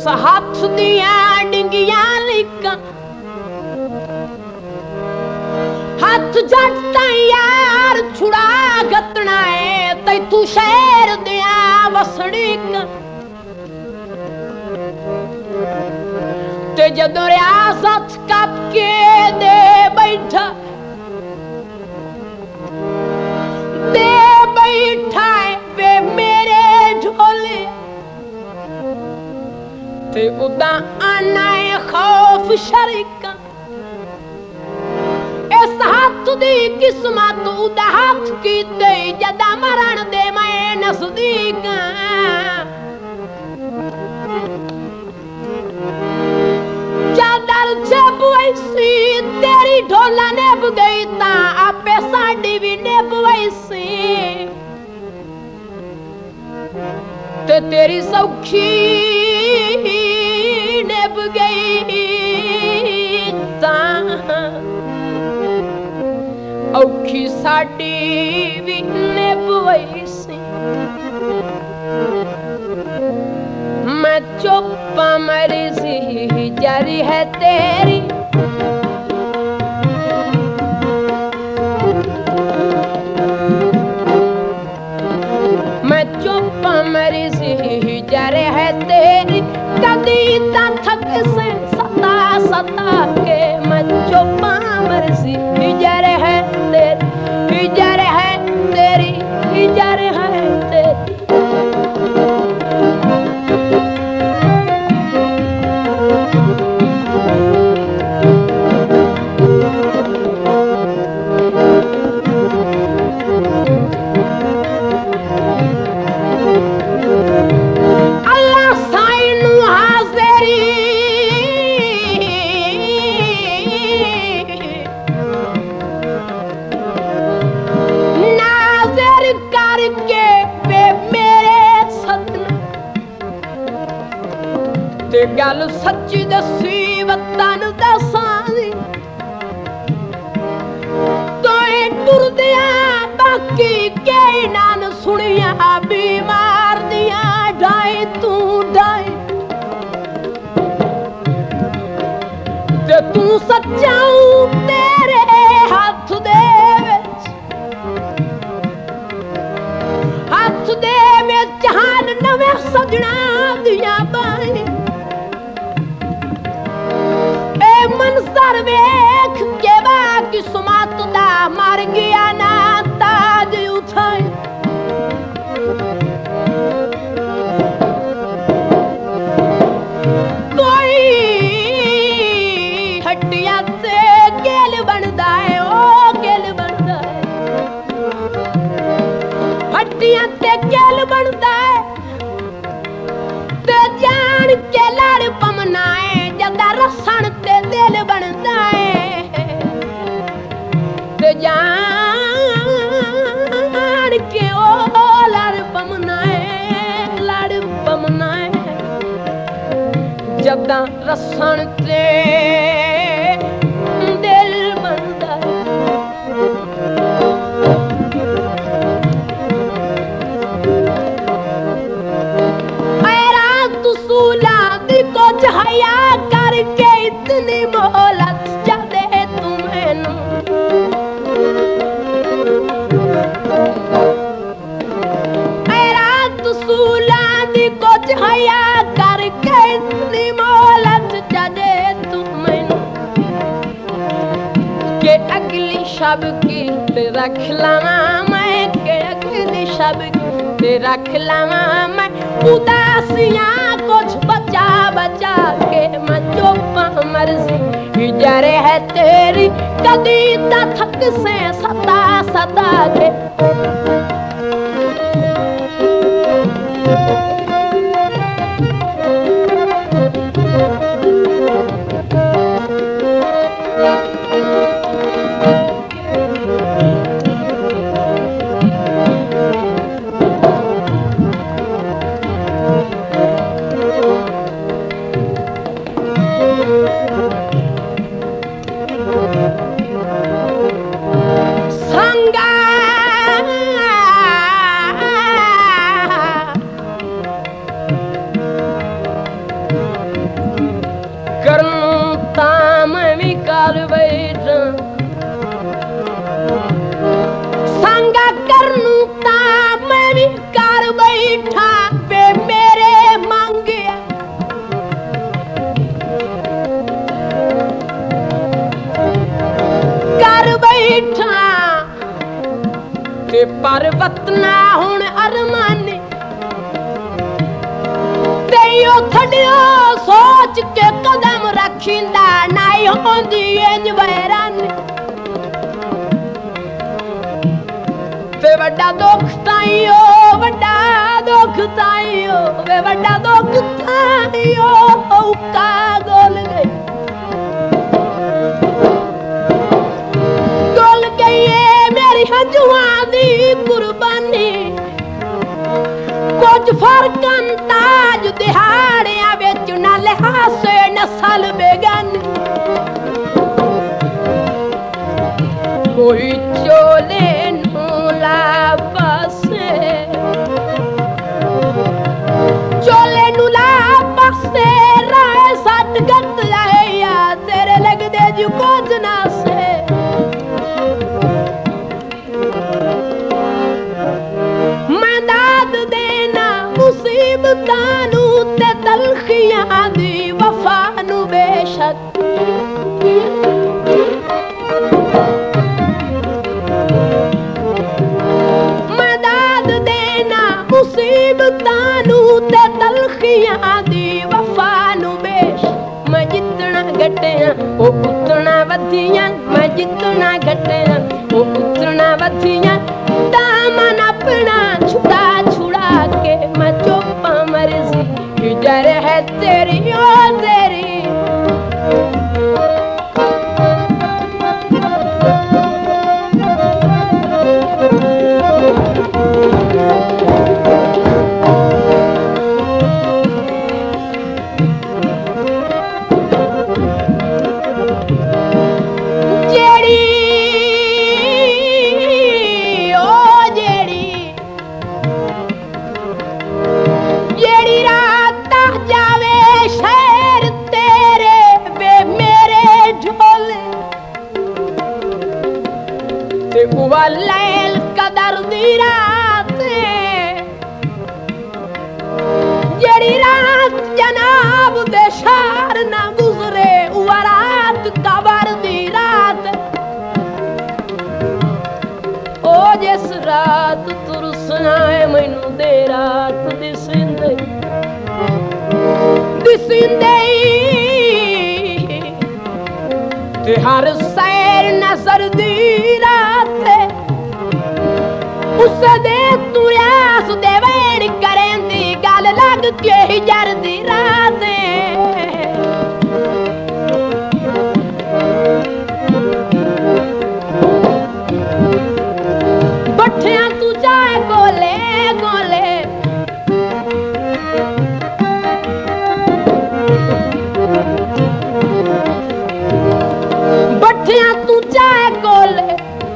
उस हाथ दिया डिंगिया लिका हाथ जटता यार छुड़ा गतना है तै तू शहर दिया वसड़ी का ते जदों रियासत कप के दे बैठा वे मेरे ढोले ते उदा आना है खौफ शरीका इस हाथ दी किस्मत उदा हाथ की दे जदा मरण दे मैं नजदीक चादर जब वैसी तेरी ढोला ने गई ता आपे साड़ी भी ने वैसी ते तेरी सौखी नेब गई ता औखी साड़ी भी नेब वैसी मैं चुप मरी सी जारी है तेरी मैं चुप मरी सी जारी है तेरी कदी ता थक से सता सता के मैं चुप मरी सी जारी है तेरी जारी है तेरी जारी है तेरी गल सच्ची दसी वतन दसानी तोए टुरदिया बाकी के नान सुनिया बीमार दिया ढाई तू ढाई ते तू सच्चाऊ तेरे हाथ दे जहान नवे सजना दिया बाई मंजर वेख के बाकी सुमात दा मर गया ना ताज उठाए कोई हड्डियां से गेल बनदा है ओ गेल बनदा है हड्डियां ते गेल बनदा है ते जान के लड़ पमना है जदा रसन ते दिल बनदा है ते जान के ओ लड़ पमना है जदा रसन ते दिल बनदा हया करके इतनी मोहलत जादे तुम्हें रात सूला दी कुछ हया करके इतनी मोहलत जादे तुम्हें के अगली शब की रख लावा मैं के अगली शब की रख लावा मैं उदासियां कुछ बचा बचा के मैं चुप मर्जी जरे है तेरी कदी ता थक से सता सता के संगा कर बैठा संगा करनू ता मैं भी कर बैठा वे मेरे मांगे कर बैठा ते पर्वत ना हुण अरमाने तेयो थड़ियो सोच के कदम रखिंदा नाई होंदी इंज वैरान वे वड्डा दुख ताईयो वड्डा दुख ताईयो वे वड्डा दुख ताईयो औका गोल गई मेरी हंजुआं दी कुर्बानी कुछ फर्कन ताज दिहाड़ियां विच नाले हासे नस्ल बेगानी कोई चोले नू लापसे चोले नू लापसे राय सट गत आया तेरे लगदे जू कुछ ना से मुसीबतां नू ते तलखियां दी वफा नू बेशक मदद देना मुसीबतां नू ते तलखियां दी वफा नू बेशक मैं जितना घटिया ओ उतना वधिया मैं जितना घटिया ओ उतना वधिया दामन अपना छुड़ा छुड़ा के मैं चुप मर्जी किधर है तेरी ओ तेरी लैल कदर दी रात जेड़ी रात जनाब दे शार ना गुजरे वो रात कबर दी रात ओ जिस रात तुरसना है मैनू दे रात दिसिंदे ते हर सैर नजर दी रात उस दे तू आस दे वेण करेंदी गल लग के ही जरदी रात बठियां तू जाए गोले गोले बठियां तू जाए गोले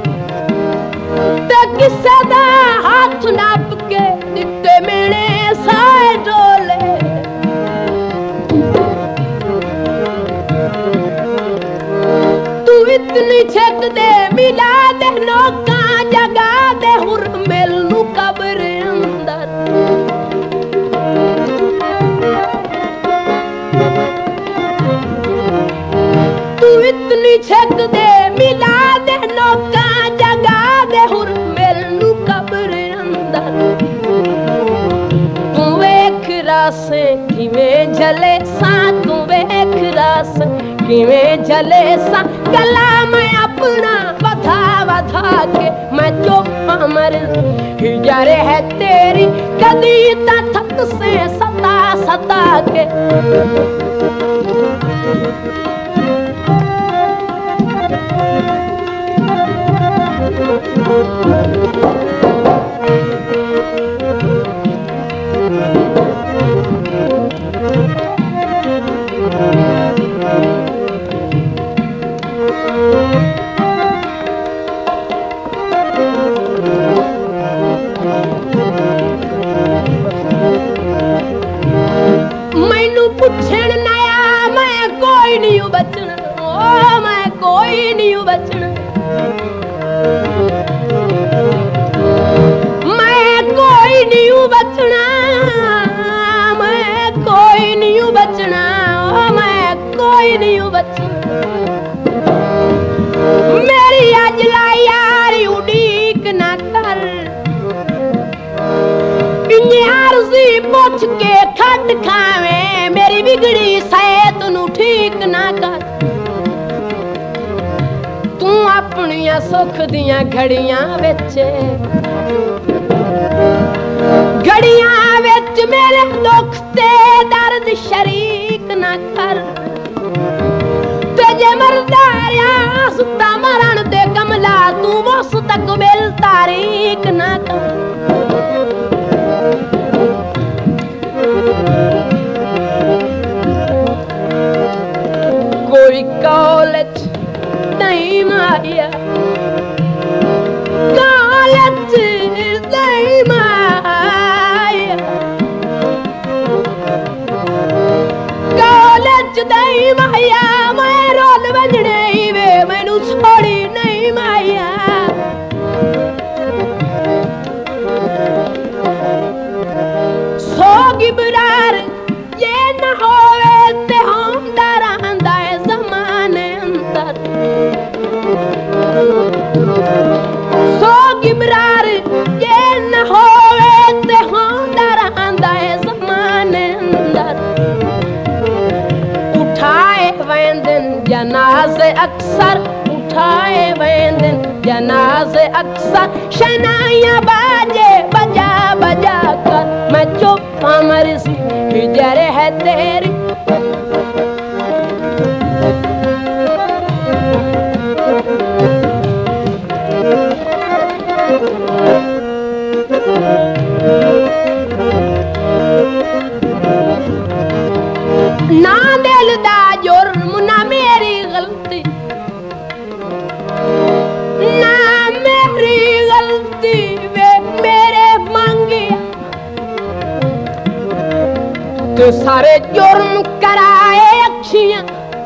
ते किसे दा हाथ नाप के दिते मेरे साए डोले तू इतनी छक दे मिला दे नौका जगा दे हुर मेल नू कब्र अंदर तू इतनी छक दे मिला दे नौका जगा दे हुर मेल नू कब्र अंदर तू वेख रासे किवें झले सा तू वेख रासे किवें झले सा गला मैं अपना वधा वधा के मैं चुप मर हिजर है तेरी कदी ता थक से सता सता के मैनू पुछण नया मैं कोई नहीं नहीं बचना, मैं कोई नहीं बचना, मैं कोई नहीं बचना, मैं कोई नहीं बचना। मेरी अजला यारी उड़ीक ना कर, अर्जी पूछ के खट खावे, मेरी बिगड़ी सैत नू ठीक ना कर। तू अपनिया सुख दिया घड़ियां विच, घड़ियां विच मेरे दुख ते दर्द शरीक ना कर। जे मरदा रहा सुता मरण ते कमला, तू उस तक बिल तारीक ना कर। कोई कॉलेज नहीं माया, कॉलेज नहीं माया, कॉलेज नहीं माया। मैं रोल बजने वे मैनू छोड़ी नहीं माया। सोगी बुरार ये न होवे ते हम डरांदा है ज़माने अंदर। सोगी बुरार ये न होवे ते हम डरांदा है ज़माने अंदर। उठाए वेंदन जनाज़े अक्सर, उठाए वेंदन जनाज़े अक्सर। शनाइयां बाजे बजा बजा कर, मैं चुप मरसी हिजर है तेरी। ना दिल दा जुर्म ना मेरी गलती, ना मेरी गलती वे मेरे मांगिया। तो सारे जुर्म कराए अखियां,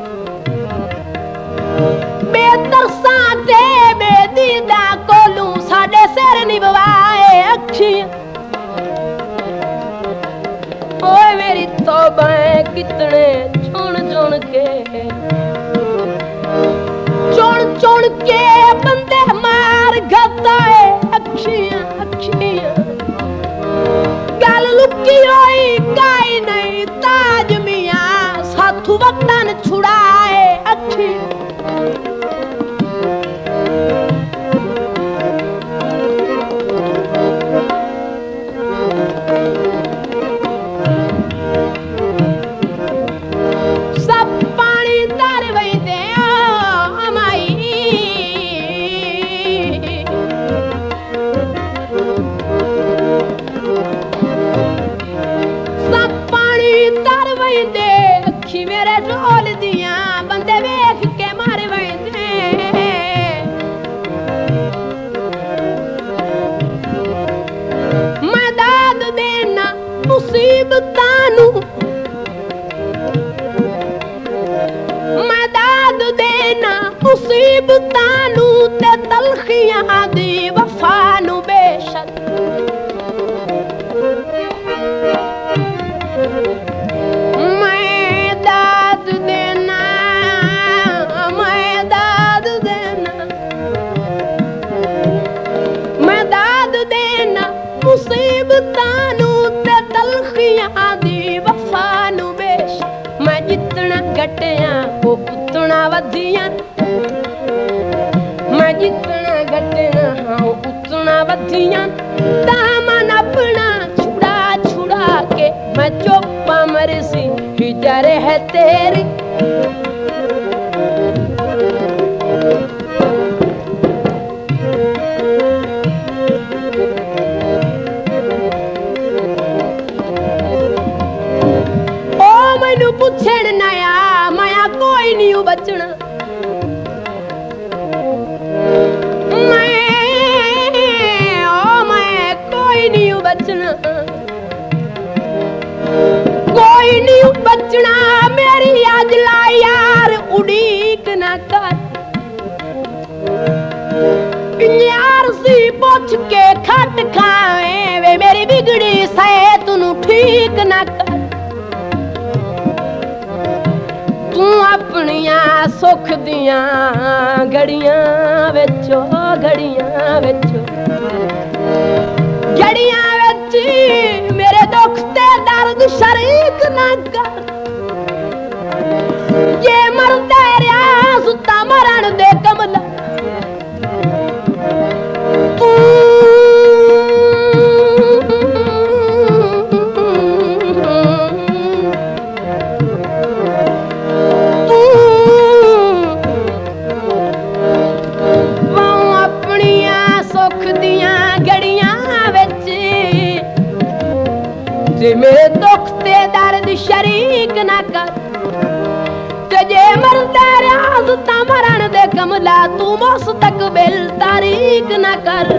बेतरसा ते बेदीदा कोलू साडे सिर निभवाए अखियां। ओए मेरी तौबाएं कितने चुन चुन के, चुन चुन के बंदे मार गताए अखियां अखियां। गल लुकी होई काई नहीं ताज मियां, साथू वक्तन छुड़ाए अखियां। मेरे ढोल दिया बंदे वेख के मारे वैंदे। मैं दाद देना मुसीबतां नू, मैं दाद देना मुसीबतां नू ते तलखियां दी वफा नू बेशक। मुसीबतां नू ते तलखियां दी वफा नू बेश। मैं जितना घटिया वो उतना वधिया, मैं जितना घटिया वो उतना वधिया। दामन अपना छुड़ा छुड़ा के मैं चुप्पा मरसी हिजर है तेरी। पुछड़ नया माया कोई नहीं बचना, मैं कोई नहीं बचना, कोई नहीं बचना। मेरी आज यार सी पूछ के खट खाए वे मेरी बिगड़ी सहे तू ठीक ना कर। तू अपनिया सुख दिया घड़ियां विचो घड़ियां विचो घड़ियां विच मेरे दुख ते दर्द शरीक ना कर। ये मरदा रहा सुता मरण दे कमला मेरे दुख ते दर्द शरीक ना कर। ते जे मरदा रहा सुता मरण दे कमला तू मुस्तकबिल तारीक ना कर।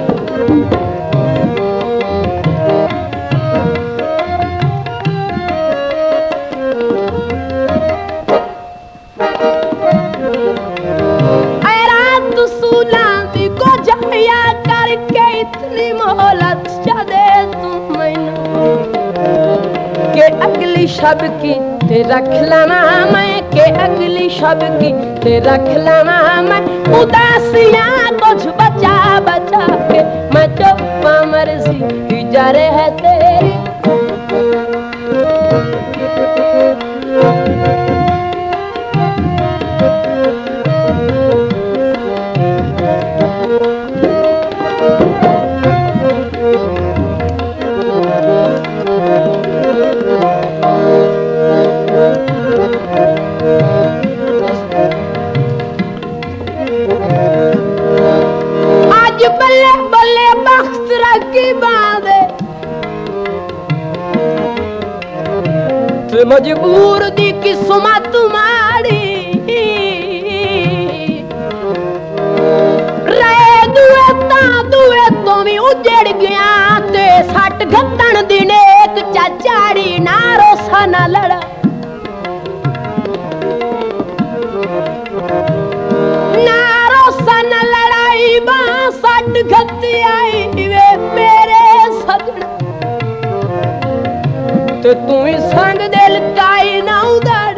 रात सूला दी को जाया करके इतनी मोहलत दे तू मैनू के अगली शब की ते रख लावा मैं के अगली शब की ते रख लावा मैं उदासियां कुछ बचा बचा के मैं चुप्पा मर्जी जरे है तेरी। बल्ले बल्ले बख्त रखी बांधे ते मजबूर दी किस्मत माड़ी रहे दुए तो भी उजड़ गया ते सट घत्तन दी नेक चाचाड़ी ना रोसा ना लड़ा घती आई वे मेरे सगन ते तू ही संग दिल काई ना उधड़।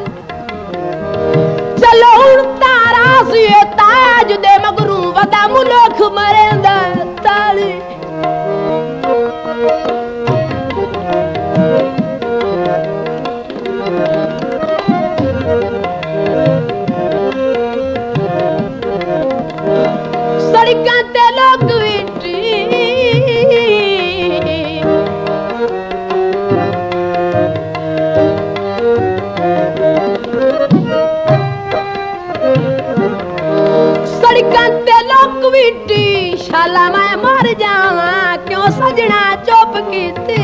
चलो हुण तारा सी ताज दे मगरू वदा मुलख मरेंदा ताली। सड़कां ते लोग शाला मैं मर जावा क्यों सजना चुप कीती।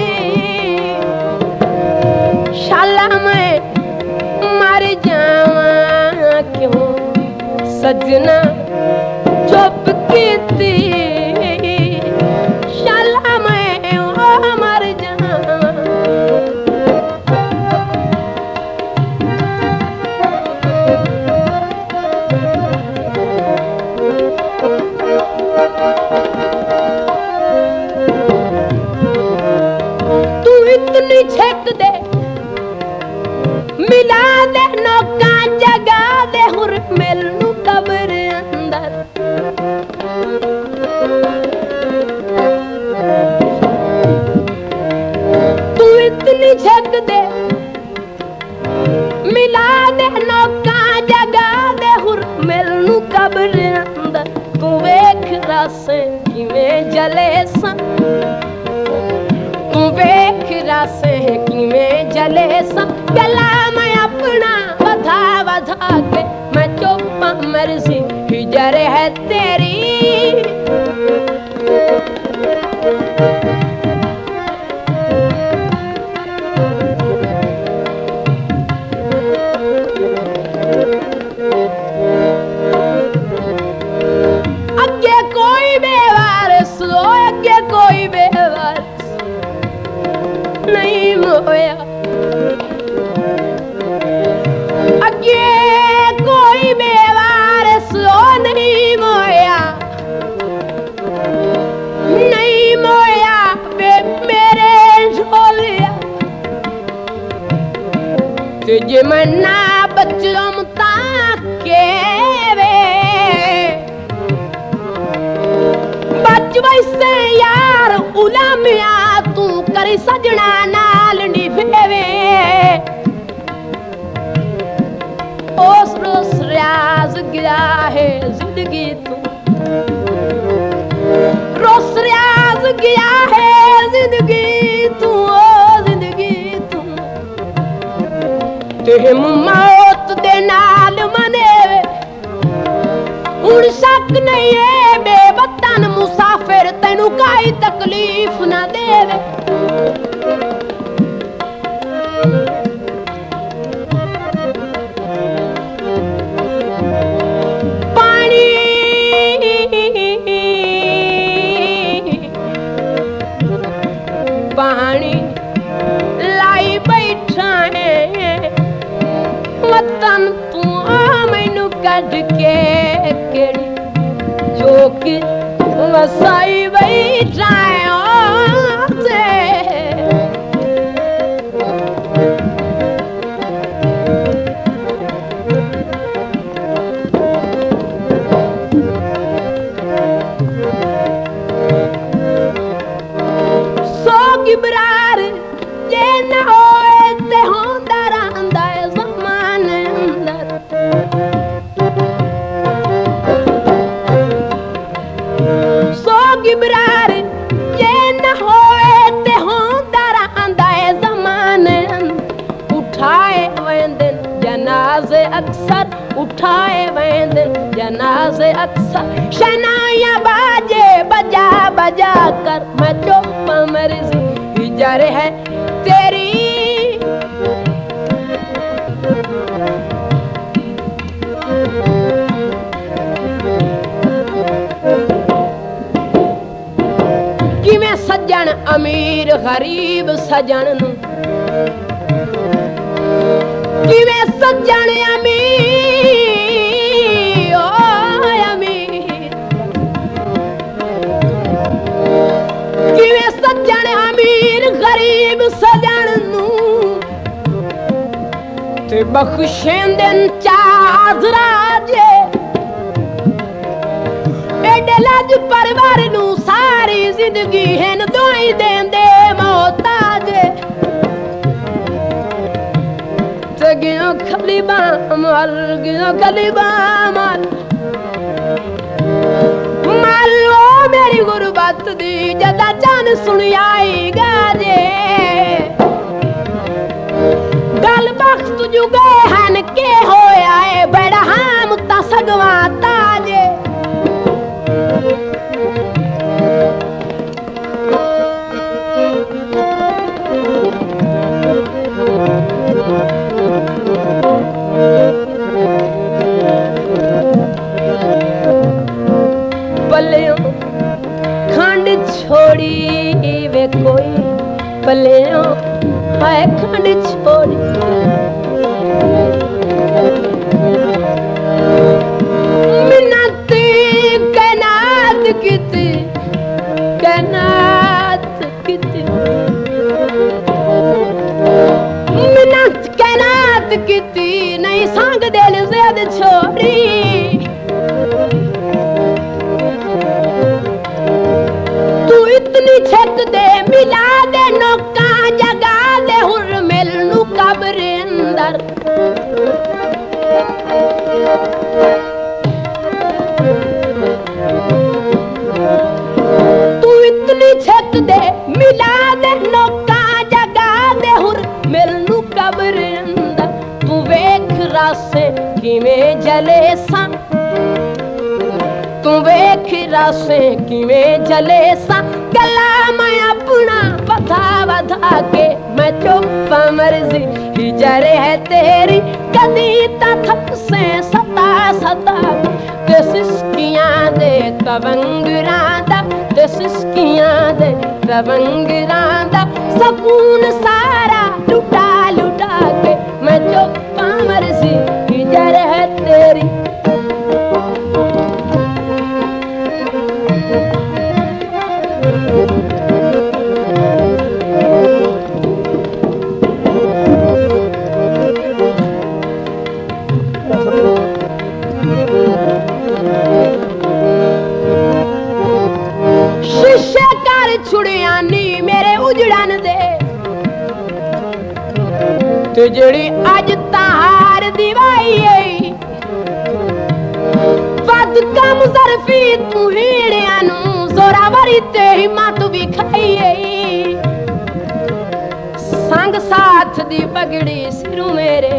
शाला मैं मर जावा क्यों सजना चुप कीती। शाला मैं मर जावा छेक दे मिला दे नौका जगा दे हुर मिलनू कब्र अंदर। तू इतनी छेक दे मिला दे नौका जगा दे हुर मिलनू कब्र अंदर। तू वेख रासे किवें जले सा तू वेख रासे किवें जले सा गला मैं अपना वधा वधा के मैं चुप्पा मर्जी हिजर है तेरी। अगे कोई बेवारस अगे कोई बेवारस नहीं मोया। अगे कोई बेवारस नहीं मोया। जे मैं ना बचम ताके वे बच वैसे यार उलामिया तू करी सजना नाल निभेवे ओस रोस रियाज गिरा है जिंदगी तू रोस रियाज गया है जिंदगी तू ओ जिंदगी तू ते मौत दे नाल मने हुण शक नहीं है बेवतन मुसाफिर तेनू काई तकलीफ ना देवे पानी लाई बैठा है वतन तू मैनू कढ़ के केड़ी जो कि वसाई बैठा है इबरार ये न होए ते होंदा रहंदा है ज़माने अंदर सो इबरार ये न होए ते होंदा रहंदा है ज़माने अंदर उठाए वेंदे जनाज़े अक्सर उठाए वेंदे जनाज़े अक्सर शनाया बाजे बजा बजा कर मैं चुप मर्ज़ी गुजर है तेरी कि मैं सज्जन अमीर गरीब सज्जन नू कि मैं सज्जन अमीर किवें सज्जन अमीर गरीब सजन नू ते बख्शेंदे चाज़रा जे एडे लाज परवार नू सारी जिंदगी हैन दोई देंदे मोहताजे ते गियो खली बामल गियो खली बामल मालो मेरी गुरबत दी जदा जान सुनी आई गाजे गल बख्त जुगे हन के होया है बड़ा हम ता सगवा ताजे छोड़ी वे कोई पलियों हाय खंड छोड़ी मिन्नत कैनात किती मिन्नत कैनात किती नहीं संग दिल ज़िद छोड़ी इतनी छक दे मिला दे नौका जगा दे हुर मिल नू कब्र अंदर तू इतनी छक दे मिला दे नौका जगा दे हुर मिल नू कब्र अंदर तू वेख रासे किवें जले सा तू वेख रासे किवें जले सा गला मैं अपना बता बता के मैं चुप मर्जी हिजर है तेरी कदी तक से सता सता ते सिस्कियां दे तवंगरांदा ते सिस्कियां दे तवंगरांदा सकून सारा लुटा लुटा के मैं चुप मर्जी हिजर है तेरी जड़ी अज तार दिवाई वद कम सरफी तू हीड़िया नू जोरावरी ते हिम्मत भी खाई संग साथ दी पगड़ी सिरू मेरे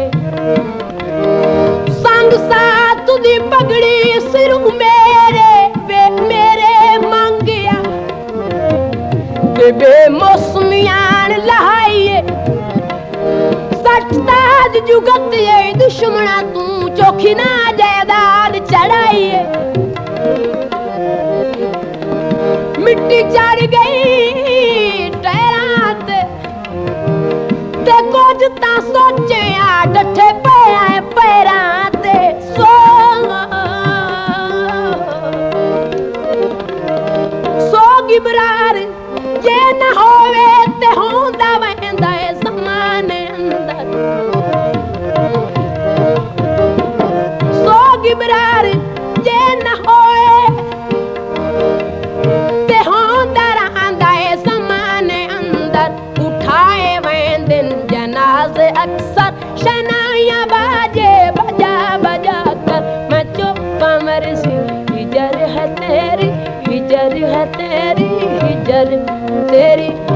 संग साथ दी पगड़ी सिरू मेरे वे मेरे मंगिया बे मौसमियान लहाइए सचताज जुगत ये दुश्मना तू चौखी ना जायदाद चढ़ाइए मिट्टी चढ़ गई टहरात ते कुछ ता सोचे आ डठे पे आए पैराते सो गिबरार ये न होवे ते होंदा वहंदा है ज़माने अंदर सो गिबरार ये न होवे ते होंदा रहंदा है ज़माने अंदर उठाए वहंदन जनाज़े अक्सर शनाया बाजे बजा बजा कर मैं चुप मरसी हिजर है तेरी हिजर है तेरी हिजर तेरी